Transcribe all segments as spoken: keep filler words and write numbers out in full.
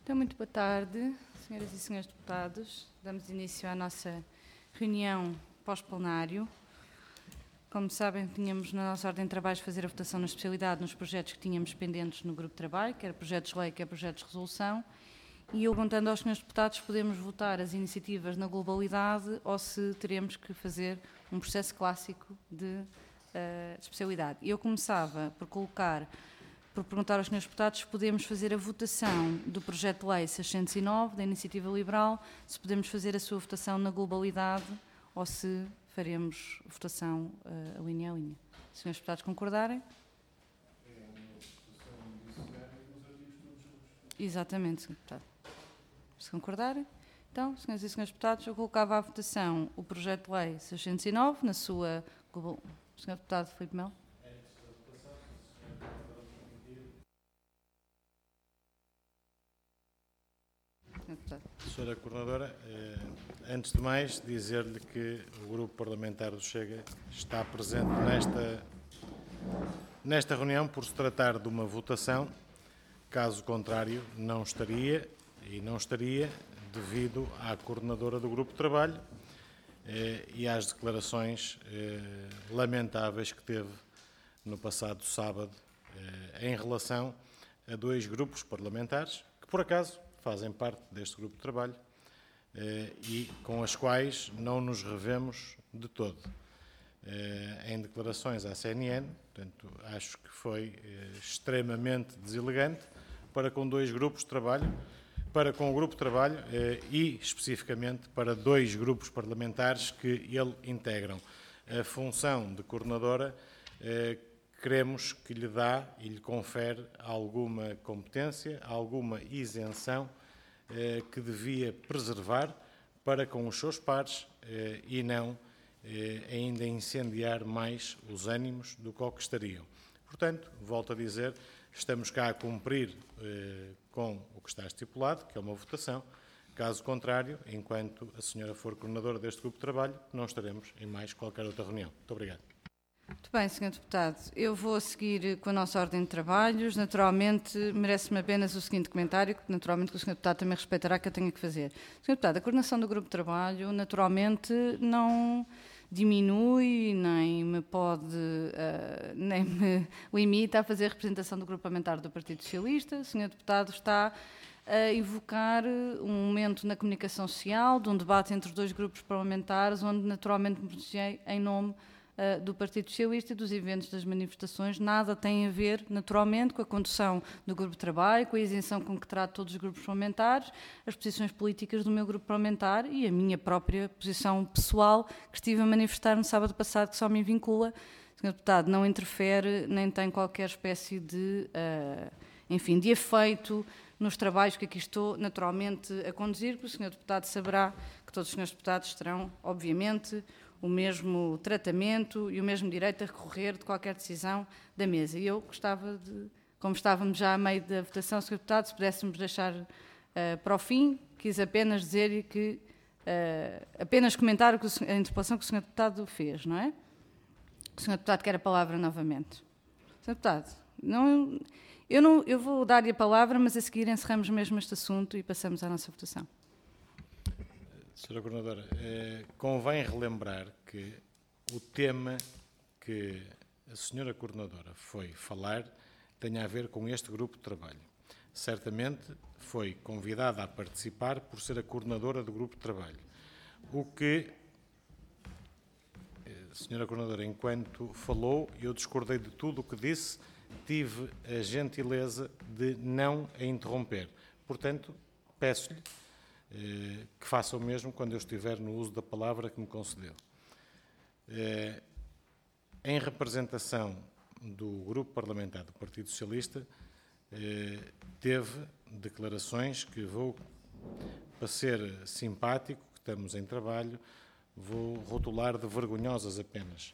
Então, muito boa tarde, senhoras e senhores deputados. Damos início à nossa reunião pós-plenário. Como sabem, tínhamos na nossa ordem de trabalhos fazer a votação na especialidade nos projetos que tínhamos pendentes no grupo de trabalho, quer projetos de lei, quer projetos de resolução. E eu, perguntando aos senhores deputados, podemos votar as iniciativas na globalidade ou se teremos que fazer um processo clássico de, uh, de especialidade. E eu começava por colocar... por perguntar aos senhores deputados se podemos fazer a votação do projeto de lei seiscentos e nove, da Iniciativa Liberal, se podemos fazer a sua votação na globalidade ou se faremos votação uh, a linha a linha. Se os senhores deputados concordarem. É uma votação diária nos artigos todos. Exatamente, senhor deputado. Se concordarem. Então, senhoras e senhores deputados, eu colocava à votação o projeto de lei seiscentos e nove na sua... global... senhor deputado Filipe Melo. Senhora Coordenadora, antes de mais dizer-lhe que o Grupo Parlamentar do Chega está presente nesta, nesta reunião por se tratar de uma votação, caso contrário não estaria, e não estaria devido à Coordenadora do Grupo de Trabalho e às declarações lamentáveis que teve no passado sábado em relação a dois grupos parlamentares que, por acaso, fazem parte deste grupo de trabalho eh, e com as quais não nos revemos de todo. Eh, em declarações à C N N, portanto, acho que foi eh, extremamente deselegante para com dois grupos de trabalho, para com o grupo de trabalho eh, e, especificamente, para dois grupos parlamentares que ele integram. A função de coordenadora eh, queremos que lhe dá e lhe confere alguma competência, alguma isenção eh, que devia preservar para com os seus pares eh, e não eh, ainda incendiar mais os ânimos do que, que estariam. Portanto, volto a dizer, estamos cá a cumprir eh, com o que está estipulado, que é uma votação. Caso contrário, enquanto a senhora for coordenadora deste grupo de trabalho, não estaremos em mais qualquer outra reunião. Muito obrigado. Muito bem, senhor deputado. Eu vou seguir com a nossa ordem de trabalhos. Naturalmente, merece-me apenas o seguinte comentário, que naturalmente o senhor deputado também respeitará que eu tenha que fazer. Senhor deputado, a coordenação do grupo de trabalho, naturalmente, não diminui, nem me pode, uh, nem me limita a fazer a representação do grupo parlamentar do Partido Socialista. O senhor deputado está a evocar um momento na comunicação social, de um debate entre os dois grupos parlamentares, onde naturalmente me pronunciei em nome do Partido Socialista e dos eventos das manifestações. Nada tem a ver, naturalmente, com a condução do grupo de trabalho, com a isenção com que trato todos os grupos parlamentares, as posições políticas do meu grupo parlamentar e a minha própria posição pessoal que estive a manifestar no sábado passado, que só me vincula. O senhor deputado não interfere, nem tem qualquer espécie de, uh, enfim, de efeito nos trabalhos que aqui estou, naturalmente, a conduzir, porque o senhor deputado saberá que todos os senhores deputados terão, obviamente, o mesmo tratamento e o mesmo direito a recorrer de qualquer decisão da mesa. E eu gostava de, como estávamos já a meio da votação, senhor deputado, se pudéssemos deixar uh, para o fim, quis apenas dizer que, uh, apenas comentar o que o, a interpelação que o senhor deputado fez, não é? O senhor deputado quer a palavra novamente. senhor deputado, não, eu, não, eu vou dar-lhe a palavra, mas a seguir encerramos mesmo este assunto e passamos à nossa votação. senhora Coordenadora, eh, convém relembrar que o tema que a senhora Coordenadora foi falar tem a ver com este grupo de trabalho. Certamente foi convidada a participar por ser a coordenadora do grupo de trabalho. O que, a senhora Coordenadora, enquanto falou, eu discordei de tudo o que disse, tive a gentileza de não a interromper. Portanto, peço-lhe que faça o mesmo quando eu estiver no uso da palavra que me concedeu. Em representação do Grupo Parlamentar do Partido Socialista, teve declarações que vou, para ser simpático, que estamos em trabalho, vou rotular de vergonhosas apenas.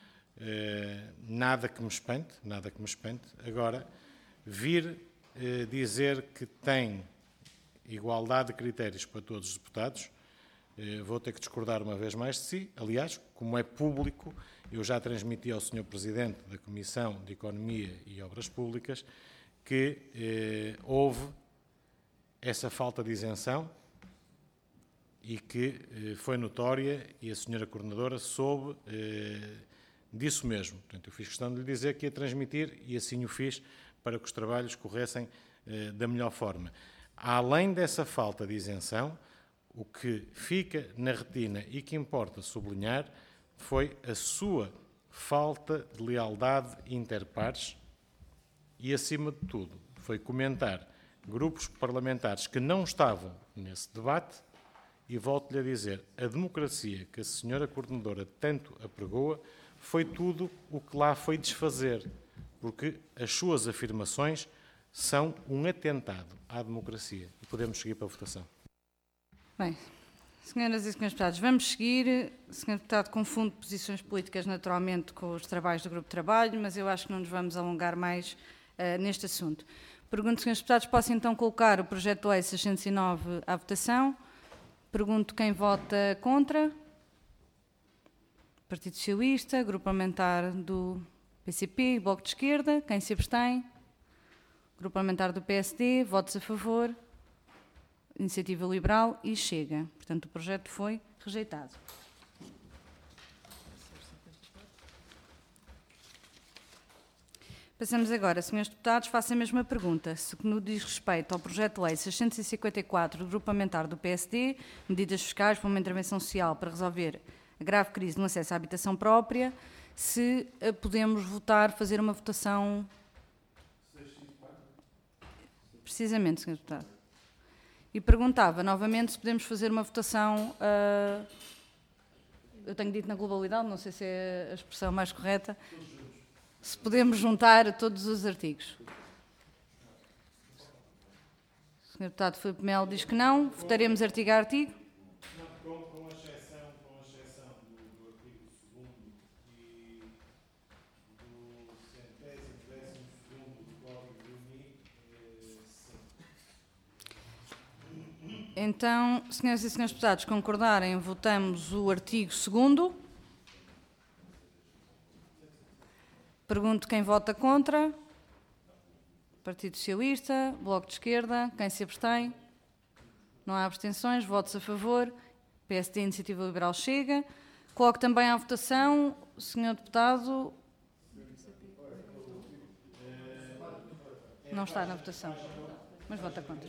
Nada que me espante, nada que me espante. Agora, vir dizer que tem igualdade de critérios para todos os deputados, vou ter que discordar uma vez mais de si. Aliás, como é público, eu já transmiti ao senhor Presidente da Comissão de Economia e Obras Públicas que eh, houve essa falta de isenção e que eh, foi notória e a senhora coordenadora soube eh, disso mesmo. Portanto, eu fiz questão de lhe dizer que ia transmitir e assim o fiz para que os trabalhos corressem eh, da melhor forma. Além dessa falta de isenção, o que fica na retina e que importa sublinhar foi a sua falta de lealdade interpares e, acima de tudo, foi comentar grupos parlamentares que não estavam nesse debate e volto-lhe a dizer, a democracia que a senhora coordenadora tanto apregoa foi tudo o que lá foi desfazer, porque as suas afirmações são um atentado à democracia. E podemos seguir para a votação. Bem, senhoras e senhores deputados, vamos seguir. O senhor deputado confunde posições políticas naturalmente com os trabalhos do grupo de trabalho, mas eu acho que não nos vamos alongar mais uh, neste assunto. Pergunto, senhores deputados, posso então colocar o projeto de lei seiscentos e nove à votação. Pergunto quem vota contra. Partido Socialista, Grupo Parlamentar do P C P e Bloco de Esquerda. Quem se abstém? Grupo Parlamentar do P S D. Votos a favor? Iniciativa Liberal e Chega. Portanto, o projeto foi rejeitado. Passamos agora, senhores deputados, faço a mesma pergunta. Se no diz respeito ao projeto de lei seiscentos e cinquenta e quatro do Grupo Parlamentar do P S D, medidas fiscais para uma intervenção social para resolver a grave crise no acesso à habitação própria, se podemos votar, fazer uma votação... Precisamente, senhor deputado. E perguntava novamente se podemos fazer uma votação... Uh, eu tenho dito na globalidade, não sei se é a expressão mais correta... Se podemos juntar todos os artigos. O senhor deputado Filipe Melo diz que não. Votaremos artigo a artigo. Com, com a exceção, com a exceção do, do artigo segundo e do centésimo, décimo segundo do Código do I M I, sim. Então, senhoras e senhores deputados, concordarem, votamos o artigo segundo. Pergunto quem vota contra. Partido Socialista, Bloco de Esquerda, quem se abstém? Não há abstenções, votos a favor. P S D, Iniciativa Liberal, Chega. Coloco também à votação, senhor deputado... Não está na votação, mas vota contra.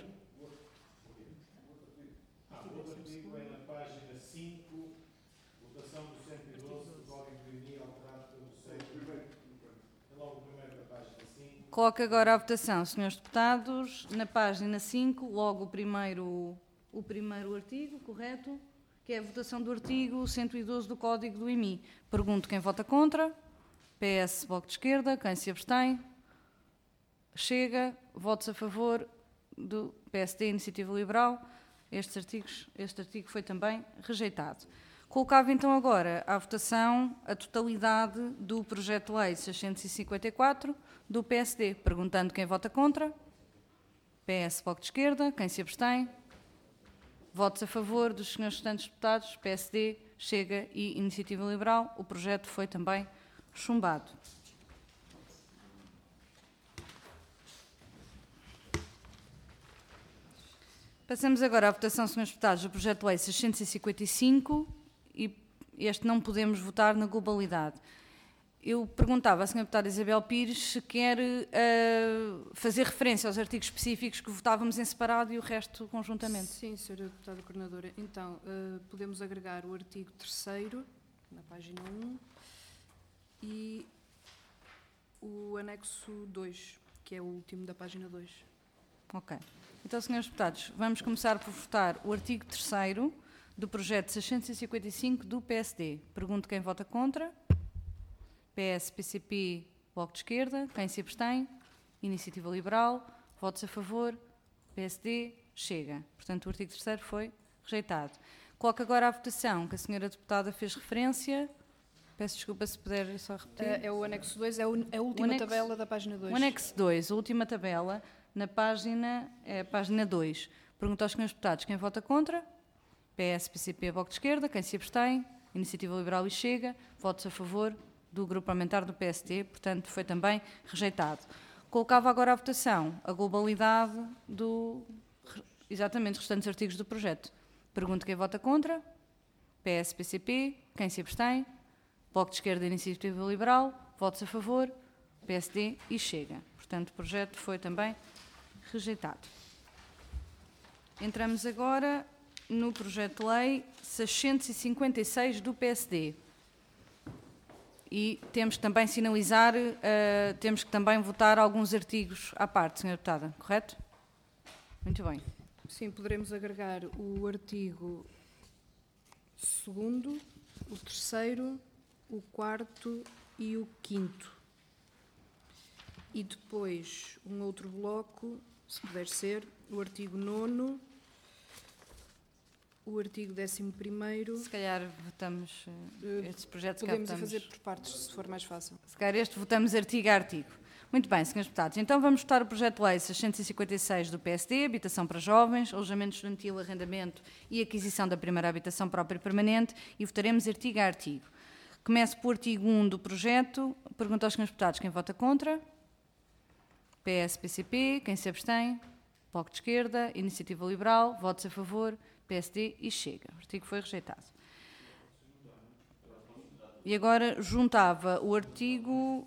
O artigo é na página cinco, votação do cento e doze do Código do I M I, alterado pelo seis. Coloco agora a votação, senhores deputados, na página cinco, logo o primeiro, o primeiro artigo, correto? Que é a votação do artigo cento e doze do Código do I M I. Pergunto quem vota contra. P S, Bloco de Esquerda, quem se abstém? Chega, votos a favor do P S D, Iniciativa Liberal. Estes artigos, este artigo foi também rejeitado. Colocava então agora à votação a totalidade do projeto de lei seiscentos e cinquenta e quatro do P S D, perguntando quem vota contra. P S, Bloco de Esquerda, quem se abstém? Votos a favor dos senhores restantes deputados, P S D, Chega e Iniciativa Liberal. O projeto foi também chumbado. Passamos agora à votação, senhores deputados, do projeto de lei seiscentos e cinquenta e cinco. E este não podemos votar na globalidade. Eu perguntava à senhora deputada Isabel Pires se quer uh, fazer referência aos artigos específicos que votávamos em separado e o resto conjuntamente. Sim, senhora deputada coordenadora. Então, uh, podemos agregar o artigo terceiro, na página um, e o anexo dois, que é o último da página dois. Ok. Então, senhores deputados, vamos começar por votar o artigo terceiro do projeto seiscentos e cinquenta e cinco do P S D. Pergunto quem vota contra. P S, P C P, Bloco de Esquerda. Quem se abstém? Iniciativa Liberal. Votos a favor. P S D, Chega. Portanto, o artigo terceiro foi rejeitado. Coloco agora à votação que a senhora deputada fez referência. Peço desculpa se puder só repetir. É, é o anexo dois, é a última anexo, tabela da página dois. O anexo dois, a última tabela, na página, é a página dois. Pergunto aos senhores deputados quem vota contra. P S, P C P, Bloco de Esquerda, quem se abstém? Iniciativa Liberal e Chega. Votos a favor do Grupo Parlamentar do P S D, portanto, foi também rejeitado. Colocava agora à votação a globalidade do, exatamente, os restantes artigos do projeto. Pergunto quem vota contra. P S, P C P. Quem se abstém? Bloco de Esquerda e Iniciativa Liberal. Votos a favor. P S D e Chega. Portanto, o projeto foi também rejeitado. Entramos agora no projeto de lei seiscentos e cinquenta e seis do P S D. E temos que também sinalizar, uh, temos que também votar alguns artigos à parte, senhora Deputada, correto? Muito bem. Sim, poderemos agregar o artigo segundo, o terceiro, o quarto e o quinto. E depois um outro bloco, se puder ser, o artigo nono, o artigo décimo primeiro. Se calhar votamos uh, estes projetos. Podemos votamos, fazer por partes, se for mais fácil. Se calhar este votamos artigo a artigo. Muito bem, senhores deputados. Então vamos votar o projeto de lei seiscentos e cinquenta e seis do P S D, habitação para jovens, alojamento estudantil, arrendamento e aquisição da primeira habitação própria e permanente, e votaremos artigo a artigo. Começo pelo artigo um do projeto. Pergunto aos senhores deputados quem vota contra. P S, P C P. Quem se abstém? Bloco de Esquerda, Iniciativa Liberal. Votos a favor. P S D e Chega. O artigo foi rejeitado. E agora juntava o artigo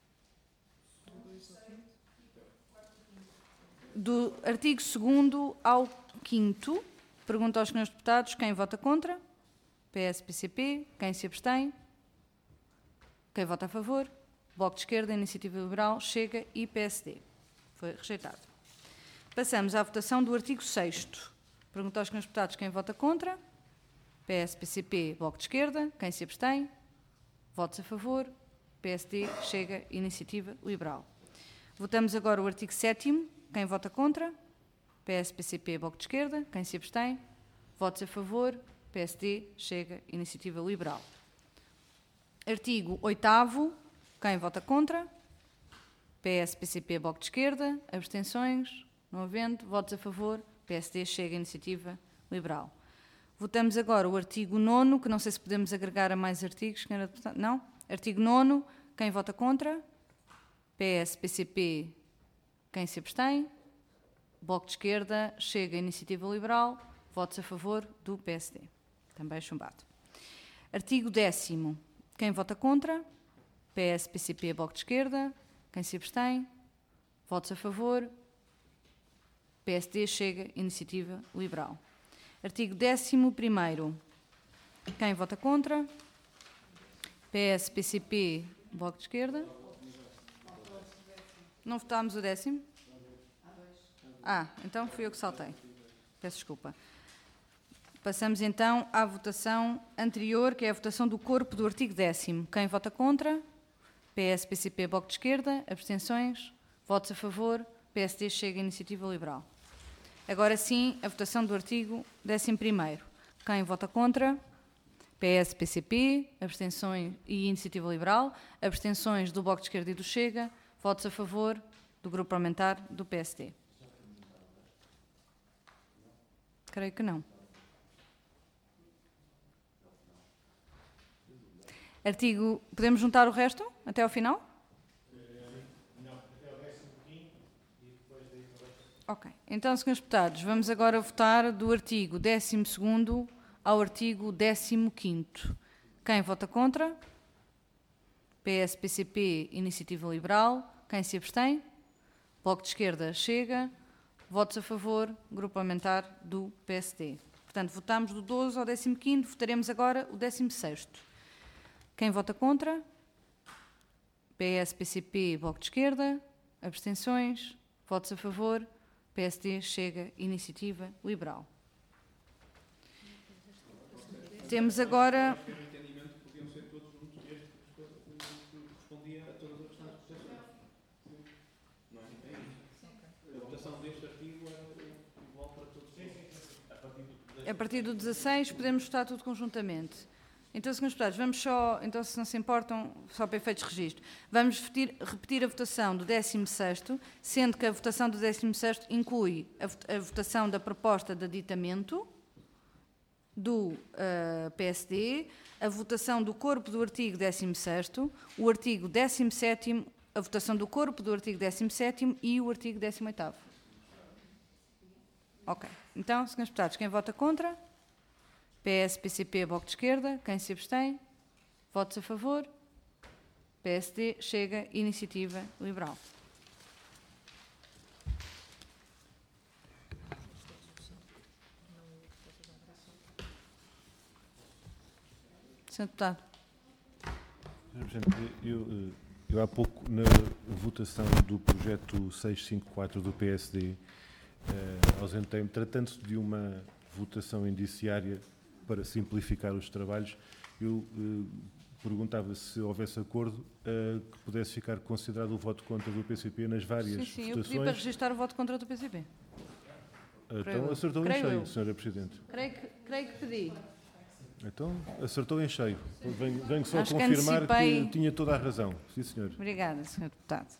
do artigo segundo ao quinto. Pergunto aos senhores deputados quem vota contra. P S, P C P. Quem se abstém? Quem vota a favor? Bloco de Esquerda, Iniciativa Liberal, Chega e P S D. Foi rejeitado. Passamos à votação do artigo sexto. Pergunto aos senhores deputados quem vota contra. P S, P C P, Bloco de Esquerda. Quem se abstém? Votos a favor. P S D, Chega, Iniciativa Liberal. Votamos agora o artigo sétimo. Quem vota contra? P S, P C P, Bloco de Esquerda. Quem se abstém? Votos a favor. P S D, Chega, Iniciativa Liberal. Artigo oitavo. Quem vota contra? P S, P C P, Bloco de Esquerda. Abstenções? Não havendo. Votos a favor. P S D, Chega, Iniciativa Liberal. Votamos agora o artigo nono, que não sei se podemos agregar a mais artigos. Não? Artigo nono. Quem vota contra? P S, P C P. Quem se abstém? Bloco de Esquerda, Chega, Iniciativa Liberal. Votos a favor do P S D. Também chumbado. Artigo décimo. Quem vota contra? P S, P C P, Bloco de Esquerda. Quem se abstém? Votos a favor. P S D, Chega, Iniciativa Liberal. Artigo décimo primeiro. Quem vota contra? P S, P C P, Bloco de Esquerda. Não votámos o décimo? Ah, então fui eu que saltei. Peço desculpa. Passamos então à votação anterior, que é a votação do corpo do artigo décimo. Quem vota contra? P S, P C P, Bloco de Esquerda. Abstenções? Votos a favor? P S D, Chega, Iniciativa Liberal. Agora sim, a votação do artigo décimo primeiro. Quem vota contra? P S, P C P, abstenções e Iniciativa Liberal. Abstenções do Bloco de Esquerda e do Chega. Votos a favor do grupo parlamentar do P S D. Creio que não. Artigo. Podemos juntar o resto até ao final? Não, até ao décimo quinto e depois daí para o resto. Ok. Então, senhores deputados, vamos agora votar do artigo décimo segundo ao artigo décimo quinto. Quem vota contra? P S, P C P, Iniciativa Liberal. Quem se abstém? Bloco de Esquerda, Chega. Votos a favor, grupo parlamentar do P S D. Portanto, votamos do doze ao décimo quinto, votaremos agora o décimo sexto. Quem vota contra? P S, P C P, Bloco de Esquerda. Abstenções? Votos a favor? P S D, Chega, Iniciativa Liberal. Temos agora... A partir do dezasseis podemos votar tudo conjuntamente. Então, senhores deputados, vamos só, então se não se importam, só para efeitos de registro, vamos repetir, repetir a votação do décimo sexto, sendo que a votação do décimo sexto inclui a, a votação da proposta de aditamento do uh, P S D, a votação do corpo do artigo décimo sexto, o artigo décimo sétimo, a votação do corpo do artigo décimo sétimo e o artigo décimo oitavo. Ok. Então, senhores deputados, quem vota contra? P S, P C P, Bloco de Esquerda. Quem se abstém? Votos a favor? P S D, Chega, Iniciativa Liberal. senhor Deputado. Eu, eu há pouco, na votação do projeto seiscentos e cinquenta e quatro do P S D, eh, ausentei-me, tratando-se de uma votação indiciária para simplificar os trabalhos, eu eh, perguntava se houvesse acordo eh, que pudesse ficar considerado o voto contra do P C P nas várias sim, sim, votações. eu pedi para registrar o voto contra do P C P. Então acertou em cheio, senhora Presidente. Creio que, creio que pedi. Então acertou em cheio. Venho, venho só Acho que confirmar que, antecipei... que tinha toda a razão. Sim, senhor. Obrigada, senhor Deputado.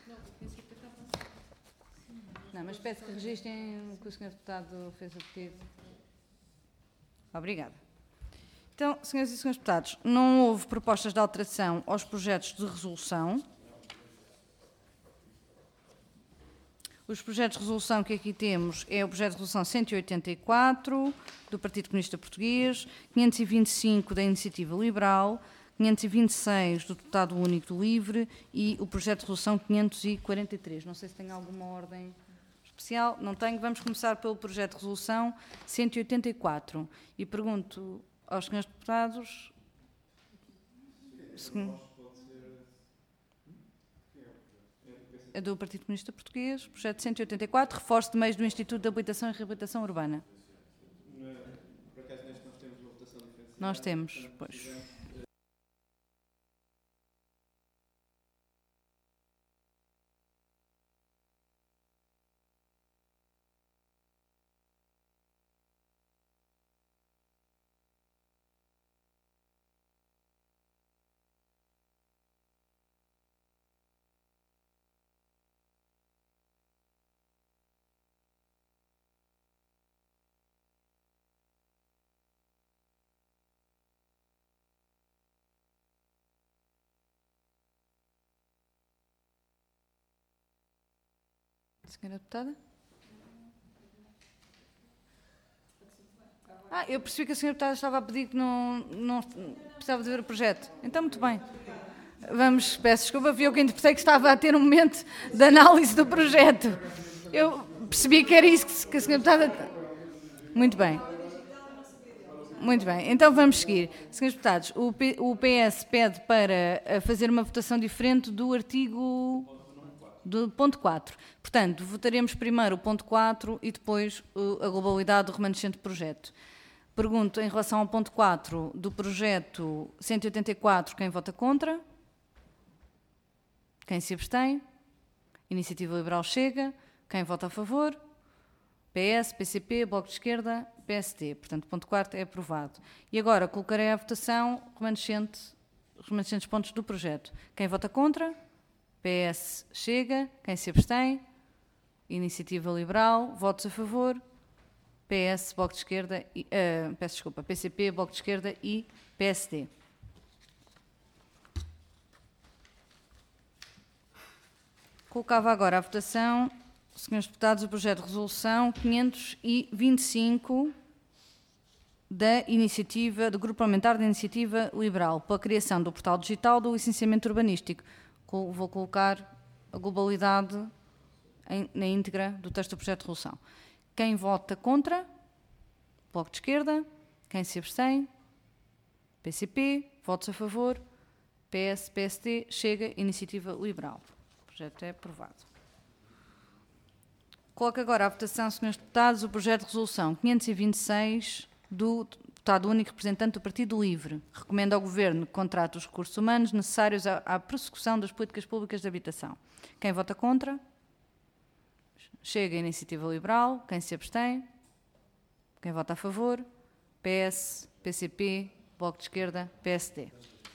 Não, mas peço que registrem o que o senhor Deputado fez o pedido. Obrigada. Então, senhoras e senhores deputados, não houve propostas de alteração aos projetos de resolução. Os projetos de resolução que aqui temos é o projeto de resolução cento e oitenta e quatro, do Partido Comunista Português, quinhentos e vinte e cinco da Iniciativa Liberal, quinhentos e vinte e seis do Deputado Único do LIVRE e o projeto de resolução quinhentos e quarenta e três. Não sei se tem alguma ordem especial. Não tenho. Vamos começar pelo projeto de resolução cento e oitenta e quatro. E pergunto aos senhores deputados... Se... É do Partido Comunista Português, projeto cento e oitenta e quatro, reforço de meios do Instituto de Habilitação e Reabilitação Urbana. Por acaso neste nós temos uma votação diferente? Nós temos, pois. Senhora Deputada? Ah, eu percebi que a senhora Deputada estava a pedir que não, não precisava de ver o projeto. Então, muito bem. Vamos, peço desculpa, vi eu que interpretei que estava a ter um momento de análise do projeto. Eu percebi que era isso que, que a senhora Deputada... Muito bem. Muito bem, então vamos seguir. Senhores deputados, o, P, o P S pede para fazer uma votação diferente do artigo... do ponto quatro. Portanto, votaremos primeiro o ponto quatro e depois a globalidade do remanescente projeto. Pergunto, em relação ao ponto quatro do projeto cento e oitenta e quatro, quem vota contra? Quem se abstém? Iniciativa Liberal Chega. Quem vota a favor? P S, P C P, Bloco de Esquerda, P S D. Portanto, o ponto quatro é aprovado. E agora colocarei à votação remanescente, os remanescentes pontos do projeto. Quem vota contra? P S Chega. Quem se abstém? Iniciativa Liberal. Votos a favor? P S, Bloco de Esquerda, e, uh, peço desculpa, P C P, Bloco de Esquerda e P S D. Colocava agora à votação, senhores deputados, o projeto de resolução quinhentos e vinte e cinco da iniciativa, do Grupo Parlamentar da Iniciativa Liberal, para a criação do portal digital do licenciamento urbanístico. Vou colocar a globalidade em, na íntegra do texto do projeto de resolução. Quem vota contra? Bloco de Esquerda. Quem se abstém? P C P. Votos a favor? P S, P S D. Chega. Iniciativa Liberal. O projeto é aprovado. Coloco agora à votação, senhores deputados, o projeto de resolução quinhentos e vinte e seis do deputado único representante do Partido Livre. Recomenda ao Governo que contrate os recursos humanos necessários à, à prossecução das políticas públicas de habitação. Quem vota contra? Chega a Iniciativa Liberal. Quem se abstém? Quem vota a favor? P S, P C P, Bloco de Esquerda, P S D.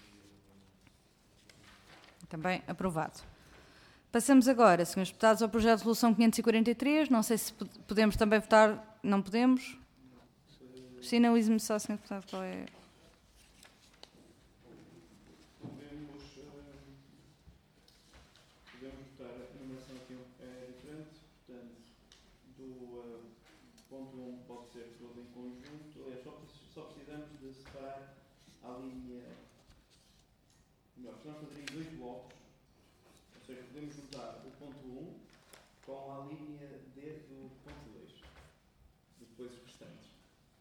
Também aprovado. Passamos agora, senhores deputados, ao projeto de resolução quinhentos e quarenta e três. Não sei se podemos também votar. Não podemos? Sinalize-me só, senhor deputado, qual é... Podemos, uh, podemos votar a numeração aqui é diferente, portanto, do, uh, ponto um pode ser todo em conjunto, aliás, só, só precisamos de separar a linha. Melhor, precisamos fazer em dois blocos, ou seja, podemos usar o ponto um com a linha D do ponto dois, depois os restantes.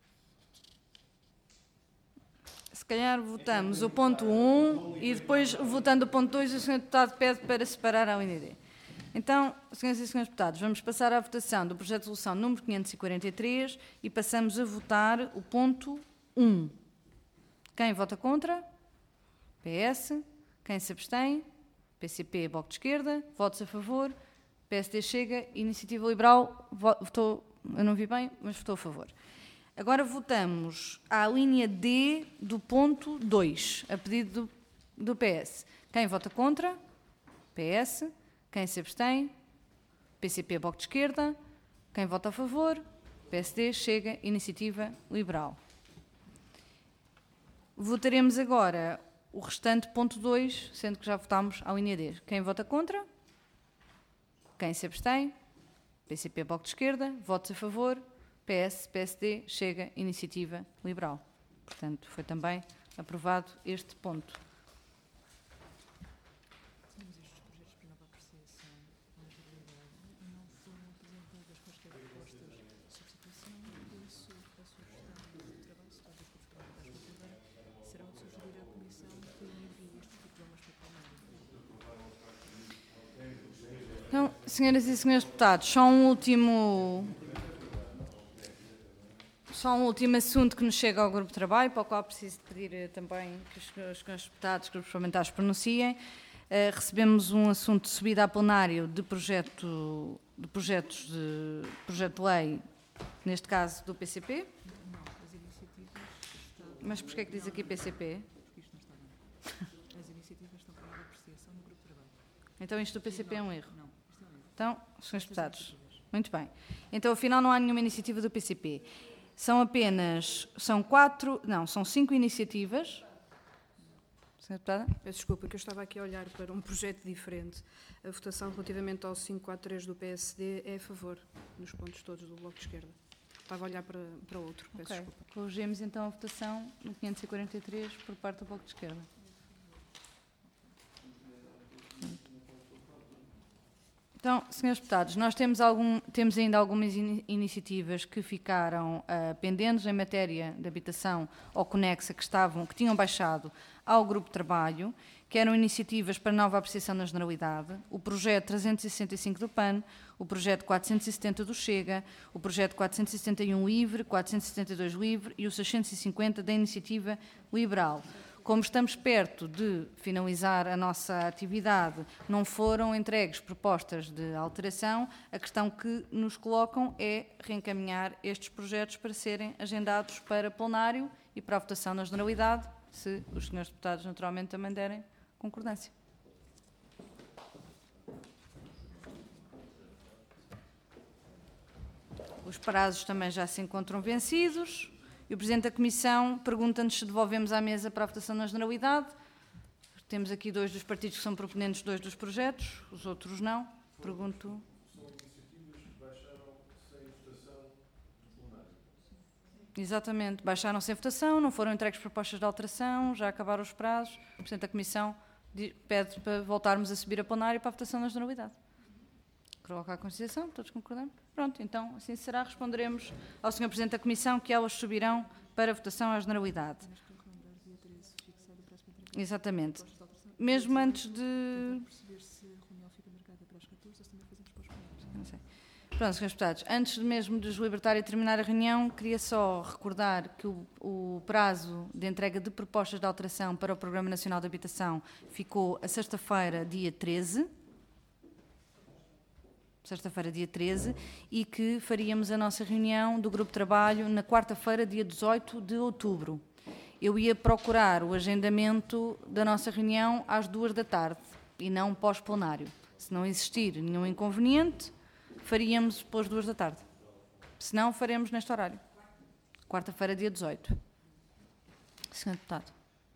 Se calhar votamos o ponto um e depois, votando o ponto dois, o senhor Deputado pede para separar a linha D. Então, senhoras e senhores deputados, vamos passar à votação do projeto de resolução número quinhentos e quarenta e três e passamos a votar o ponto um. Quem vota contra? P S. Quem se abstém? P C P, Bloco de Esquerda. Votos a favor? P S D Chega. Iniciativa Liberal votou, eu não vi bem, mas votou a favor. Agora votamos a linha D do ponto dois, a pedido do, do P S. Quem vota contra? P S. Quem se abstém? P C P, Bloco de Esquerda. Quem vota a favor? P S D, Chega, Iniciativa Liberal. Votaremos agora o restante ponto dois, sendo que já votámos a linha D. Quem vota contra? Quem se abstém? P C P, Bloco de Esquerda. Votos a favor? P S, P S D, Chega, Iniciativa Liberal. Portanto, foi também aprovado este ponto. Então, senhoras e senhores deputados, só um último, só um último assunto que nos chega ao grupo de trabalho, para o qual preciso pedir também que os senhores deputados, grupos parlamentares, pronunciem. Uh, recebemos um assunto de subida a plenário de, projeto, de projetos de projeto de lei, neste caso do P C P. Não, as iniciativas... Mas porquê é que diz aqui P C P? Porque isto não está bem. As iniciativas estão para a apreciação no grupo de trabalho. Então isto do P C P é um erro? Não, isto é um erro. Então, senhores deputados, muito bem. Então, afinal, não há nenhuma iniciativa do P C P. São apenas, são quatro, não, são cinco iniciativas. Senhora Deputada? Peço desculpa, que eu estava aqui a olhar para um projeto diferente. A votação relativamente ao quinhentos e quarenta e três do P S D é a favor, nos pontos todos do Bloco de Esquerda. Estava a olhar para, para outro, peço Ok. desculpa. Corrigimos então a votação no quinhentos e quarenta e três por parte do Bloco de Esquerda. Então, senhores deputados, nós temos, algum, temos ainda algumas in, iniciativas que ficaram uh, pendentes em matéria de habitação ou conexa que, estavam, que tinham baixado ao grupo de trabalho, que eram iniciativas para nova apreciação na Generalidade, o projeto trezentos e sessenta e cinco do P A N, o projeto quatrocentos e setenta do Chega, o projeto quatrocentos e setenta e um LIVRE, quatrocentos e setenta e dois LIVRE e o seiscentos e cinquenta da Iniciativa Liberal. Como estamos perto de finalizar a nossa atividade, não foram entregues propostas de alteração, a questão que nos colocam é reencaminhar estes projetos para serem agendados para plenário e para a votação na Generalidade, se os senhores deputados naturalmente também derem concordância. Os prazos também já se encontram vencidos. E o Presidente da Comissão pergunta-nos se devolvemos à mesa para a votação na Generalidade. Temos aqui dois dos partidos que são proponentes de dois dos projetos, os outros não. Pergunto... São iniciativas que baixaram sem votação do plenário. Exatamente, baixaram sem votação, não foram entregues propostas de alteração, já acabaram os prazos. O Presidente da Comissão pede para voltarmos a subir a plenário para a votação na Generalidade. Colocar a consideração, todos concordamos? Pronto, então assim será. Responderemos ao senhor Presidente da Comissão que elas subirão para a votação à Generalidade. Exatamente. Mesmo antes de... Não sei. Pronto, senhores deputados, antes mesmo de os libertar e terminar a reunião, queria só recordar que o, o prazo de entrega de propostas de alteração para o Programa Nacional de Habitação ficou a sexta-feira, dia treze, sexta-feira, dia treze, e que faríamos a nossa reunião do Grupo de Trabalho na quarta-feira, dia dezoito de outubro. Eu ia procurar o agendamento da nossa reunião às duas da tarde e não pós-plenário. Se não existir nenhum inconveniente, faríamos depois duas da tarde. Se não, faremos neste horário. Quarta-feira, dia dezoito. senhor Deputado.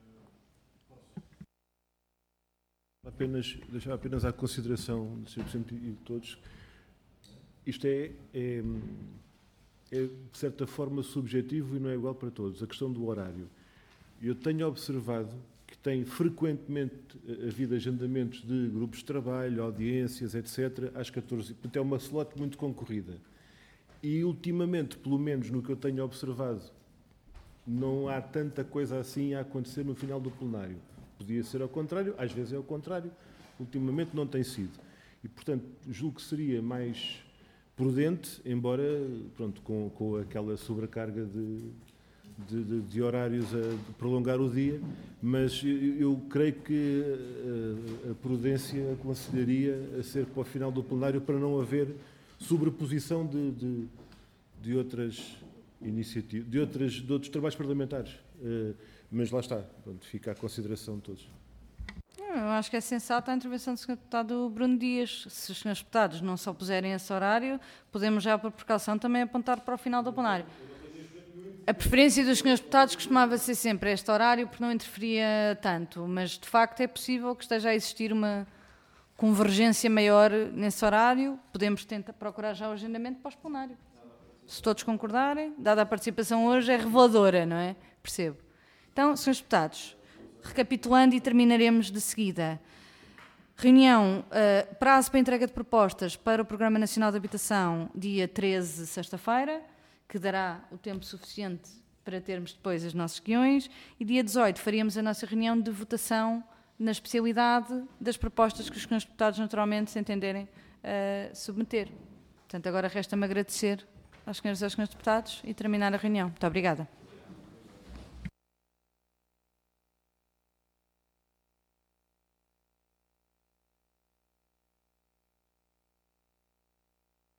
Apenas, deixar apenas à consideração do senhor Presidente e de todos. Isto é, é, é, de certa forma, subjetivo e não é igual para todos. A questão do horário. Eu tenho observado que tem frequentemente havido agendamentos de grupos de trabalho, audiências, etcétera, às catorze. Portanto, é uma slot muito concorrida. E, ultimamente, pelo menos no que eu tenho observado, não há tanta coisa assim a acontecer no final do plenário. Podia ser ao contrário, às vezes é ao contrário, ultimamente não tem sido. E, portanto, julgo que seria mais prudente, embora, pronto, com, com aquela sobrecarga de, de, de, de horários a de prolongar o dia, mas eu, eu creio que a, a prudência aconselharia a ser para o final do plenário para não haver sobreposição de, de, de outras iniciativas, de, outras, de outros trabalhos parlamentares. Uh, mas lá está, pronto, fica à consideração de todos. Eu acho que é sensata a intervenção do senhor Deputado Bruno Dias. Se os senhores Deputados não se opuserem a esse horário, podemos já, por precaução, também apontar para o final do plenário. A preferência dos senhores Deputados costumava ser sempre este horário, porque não interferia tanto, mas de facto é possível que esteja a existir uma convergência maior nesse horário. Podemos tentar procurar já o agendamento para o plenário. Se todos concordarem, dada a participação hoje, é reveladora, não é? Percebo. Então, senhores Deputados, recapitulando e terminaremos de seguida. Reunião, uh, prazo para entrega de propostas para o Programa Nacional de Habitação, dia treze, sexta-feira, que dará o tempo suficiente para termos depois as nossas guiões, e dia dezoito faríamos a nossa reunião de votação na especialidade das propostas que os senhores deputados naturalmente se entenderem uh, submeter. Portanto, agora resta-me agradecer aos senhores e aos senhores deputados e terminar a reunião. Muito obrigada.